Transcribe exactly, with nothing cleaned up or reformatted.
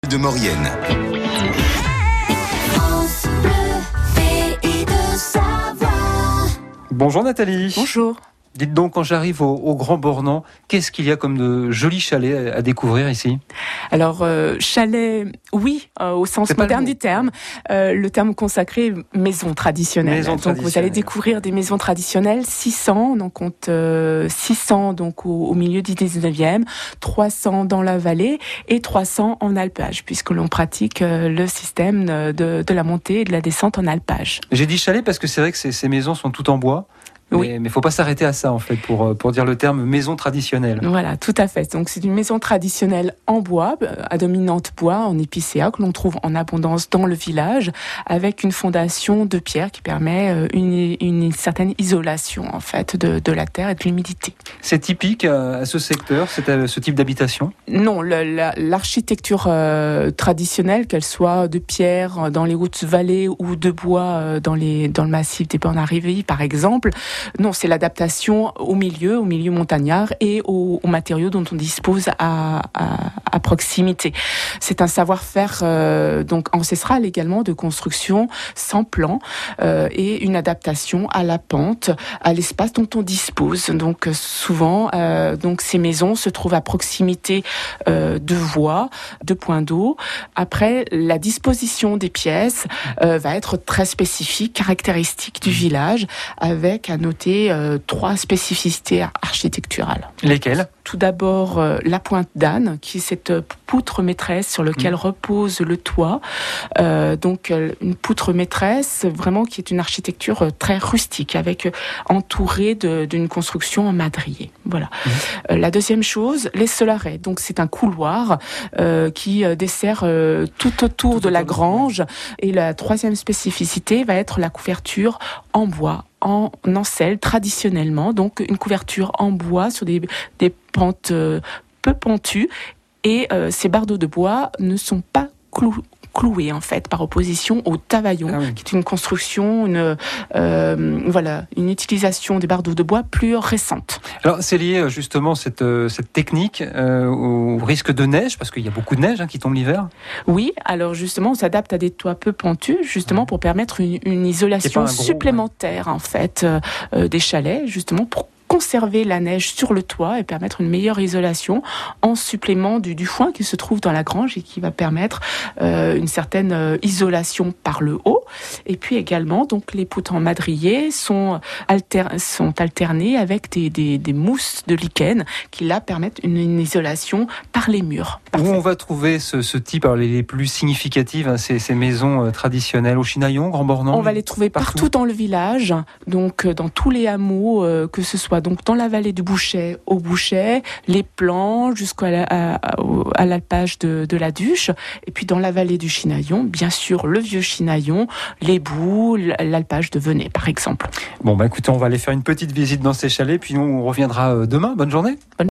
de Maurienne. Bonjour Nathalie. Bonjour. Dites donc, quand j'arrive au, au Grand Bornand, qu'est-ce qu'il y a comme de jolis chalets à, à découvrir ici ? Alors, euh, chalet, oui, euh, au sens moderne du terme. Euh, le terme consacré, maison traditionnelle. Maison donc, traditionnelle. vous allez découvrir des maisons traditionnelles, six cents, donc on compte euh, six cents donc, au, au milieu du dix-neuvième, trois cents dans la vallée et trois cents en alpage, puisque l'on pratique euh, le système de, de la montée et de la descente en alpage. J'ai dit chalet parce que c'est vrai que ces, ces maisons sont toutes en bois. Oui. Mais il ne faut pas s'arrêter à ça, en fait, pour, pour dire le terme maison traditionnelle. Voilà, tout à fait. Donc, c'est une maison traditionnelle en bois, à dominante bois, en épicéa, que l'on trouve en abondance dans le village, avec une fondation de pierre qui permet une, une certaine isolation, en fait, de, de la terre et de l'humidité. C'est typique à ce secteur, c'est ce type d'habitation ? Non, le, la, l'architecture euh, traditionnelle, qu'elle soit de pierre dans les hautes vallées ou de bois euh, dans, les, dans le massif des Bornes-Arrivées, par exemple, non, c'est l'adaptation au milieu, au milieu montagnard et aux, aux matériaux dont on dispose à, à, à proximité. C'est un savoir-faire euh, donc ancestral également de construction sans plan euh, et une adaptation à la pente, à l'espace dont on dispose. Donc souvent, euh, donc ces maisons se trouvent à proximité euh, de voies, de points d'eau. Après, la disposition des pièces euh, va être très spécifique, caractéristique du village, avec à noter euh, trois spécificités architecturales. Lesquelles ? Tout d'abord, euh, la pointe d'âne, qui est cette poutre maîtresse sur laquelle mmh. repose le toit. Euh, donc, euh, une poutre maîtresse, vraiment, qui est une architecture très rustique, avec euh, entourée de, d'une construction en madrier. Voilà. Mmh. Euh, la deuxième chose, les solarets. Donc, c'est un couloir euh, qui euh, dessert euh, tout autour tout de la grange. Et la troisième spécificité va être la couverture en bois, en ancelle traditionnellement, donc une couverture en bois sur des, des pentes euh, peu pentues, et euh, ces bardeaux de bois ne sont pas clou, cloués en fait, par opposition au tavaillon, ah oui. qui est une construction, une euh, voilà, une utilisation des bardeaux de bois plus récente. Alors c'est lié justement cette cette technique euh, au risque de neige, parce qu'il y a beaucoup de neige hein, qui tombe l'hiver. Oui, alors justement on s'adapte à des toits peu pentus, justement pour permettre une, une isolation gros, supplémentaire ouais. en fait euh, des chalets, justement pour conserver la neige sur le toit et permettre une meilleure isolation en supplément du, du foin qui se trouve dans la grange et qui va permettre euh, une certaine euh, isolation par le haut. Et puis également, donc les poutres en madrier sont, alter, sont alternées avec des, des, des mousses de lichen qui là permettent une, une isolation par les murs. Parfait. Où on va trouver ce, ce type, alors les, les plus significatives, hein, ces, ces maisons euh, traditionnelles au Chinaillon, Grand Bornand? On va les trouver partout, partout dans le village, donc euh, dans tous les hameaux, euh, que ce soit donc dans la vallée du Bouchet au Bouchet, les plans jusqu'à la, à, à l'alpage de, de la Duche, et puis dans la vallée du Chinaillon, bien sûr le vieux Chinaillon, les Boues, l'alpage de Venay par exemple. Bon bah écoutez, on va aller faire une petite visite dans ces chalets, puis nous on reviendra demain. Bonne journée. Bonne